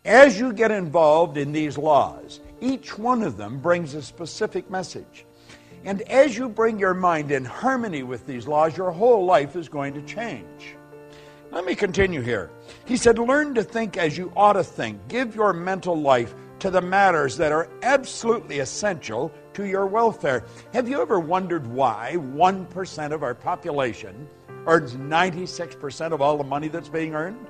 As you get involved in these laws, each one of them brings a specific message. And as you bring your mind in harmony with these laws, your whole life is going to change. Let me continue here. He said, learn to think as you ought to think. Give your mental life to the matters that are absolutely essential to your welfare. Have you ever wondered why 1% of our population earns 96% of all the money that's being earned?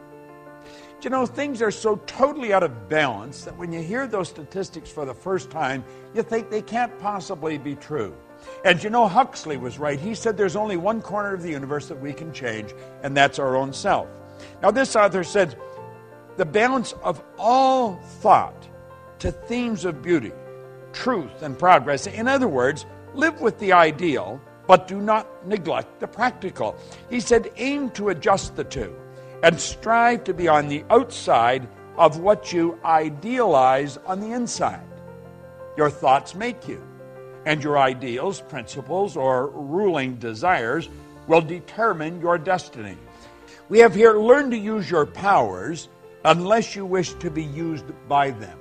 You know, things are so totally out of balance that when you hear those statistics for the first time, you think they can't possibly be true. And you know, Huxley was right. He said there's only one corner of the universe that we can change, and that's our own self. Now, this author said, the balance of all thought to themes of beauty, truth, and progress. In other words, live with the ideal, but do not neglect the practical. He said, aim to adjust the two, and strive to be on the outside of what you idealize on the inside. Your thoughts make you, and your ideals, principles, or ruling desires will determine your destiny. We have here, learn to use your powers unless you wish to be used by them.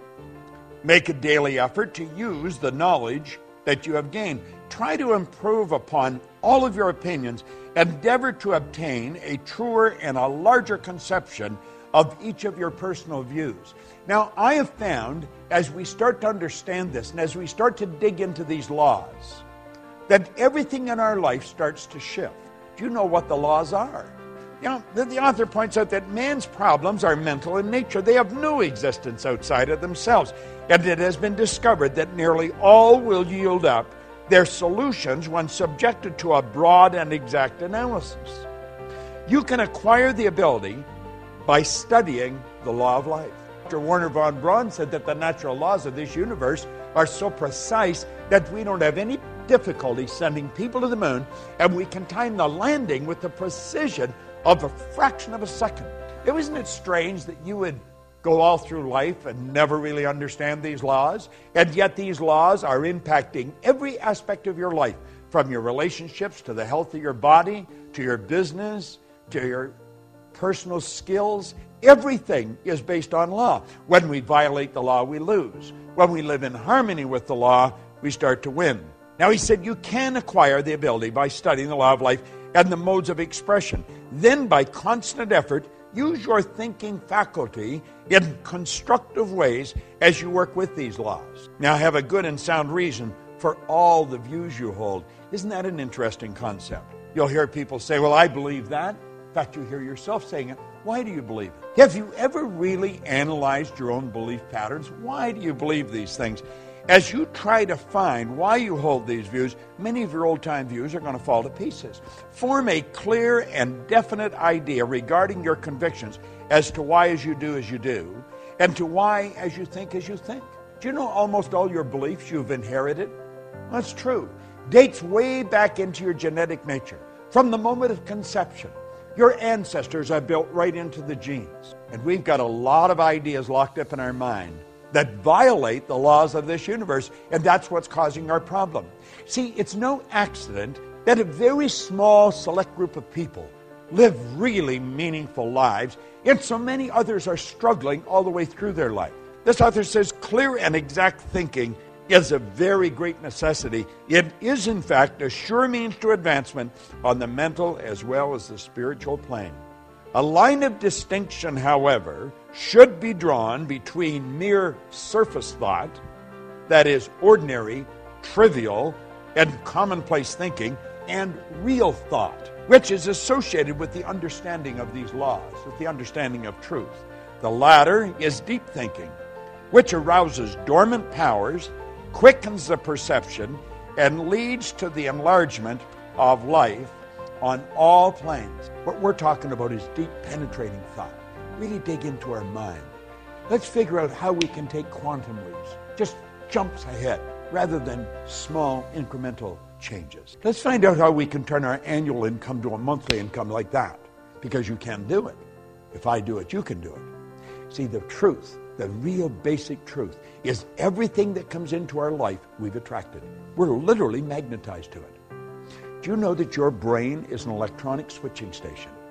Make a daily effort to use the knowledge that you have gained. Try to improve upon all of your opinions. Endeavor to obtain a truer and a larger conception of each of your personal views. Now, I have found, as we start to understand this, and as we start to dig into these laws, that everything in our life starts to shift. Do you know what the laws are? You know, the author points out that man's problems are mental in nature. They have no existence outside of themselves. And it has been discovered that nearly all will yield up their solutions when subjected to a broad and exact analysis. You can acquire the ability by studying the law of life. Dr. Werner von Braun said that the natural laws of this universe are so precise that we don't have any difficulty sending people to the moon, and we can time the landing with the precision of a fraction of a second. Isn't it strange that you would go all through life and never really understand these laws, and yet these laws are impacting every aspect of your life, from your relationships to the health of your body, to your business, to your personal skills. Everything is based on law. When we violate the law, we lose. When we live in harmony with the law, we start to win. Now, he said you can acquire the ability by studying the law of life and the modes of expression. Then, by constant effort, use your thinking faculty in constructive ways as you work with these laws. Now, have a good and sound reason for all the views you hold. Isn't that an interesting concept? You'll hear people say, well, I believe that. In fact, you hear yourself saying it. Why do you believe it? Have you ever really analyzed your own belief patterns? Why do you believe these things? As you try to find why you hold these views, many of your old-time views are going to fall to pieces. Form a clear and definite idea regarding your convictions as to why as you do, and to why as you think. Do you know almost all your beliefs you've inherited? That's true. Dates way back into your genetic nature. From the moment of conception, your ancestors are built right into the genes. And we've got a lot of ideas locked up in our mind that violate the laws of this universe, and that's what's causing our problem. See, it's no accident that a very small select group of people live really meaningful lives, and so many others are struggling all the way through their life. This author says clear and exact thinking is a very great necessity. It is, in fact, a sure means to advancement on the mental as well as the spiritual plane. A line of distinction, however, should be drawn between mere surface thought, that is, ordinary, trivial, and commonplace thinking, and real thought, which is associated with the understanding of these laws, with the understanding of truth. The latter is deep thinking, which arouses dormant powers, quickens the perception, and leads to the enlargement of life on all planes. What we're talking about is deep penetrating thought. Really dig into our mind. Let's figure out how we can take quantum leaps, just jumps ahead, rather than small incremental changes. Let's find out how we can turn our annual income to a monthly income like that, because you can do it. If I do it, you can do it. See, the truth, the real basic truth, is everything that comes into our life, we've attracted. We're literally magnetized to it. Do you know that your brain is an electronic switching station?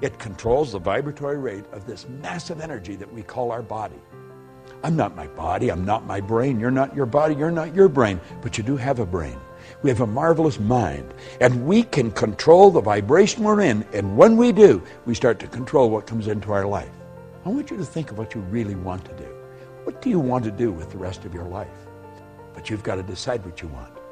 It controls the vibratory rate of this massive energy that we call our body. I'm not my body, I'm not my brain, you're not your body, you're not your brain, but you do have a brain. We have a marvelous mind, and we can control the vibration we're in, and when we do, we start to control what comes into our life. I want you to think of what you really want to do. What do you want to do with the rest of your life? But you've got to decide what you want.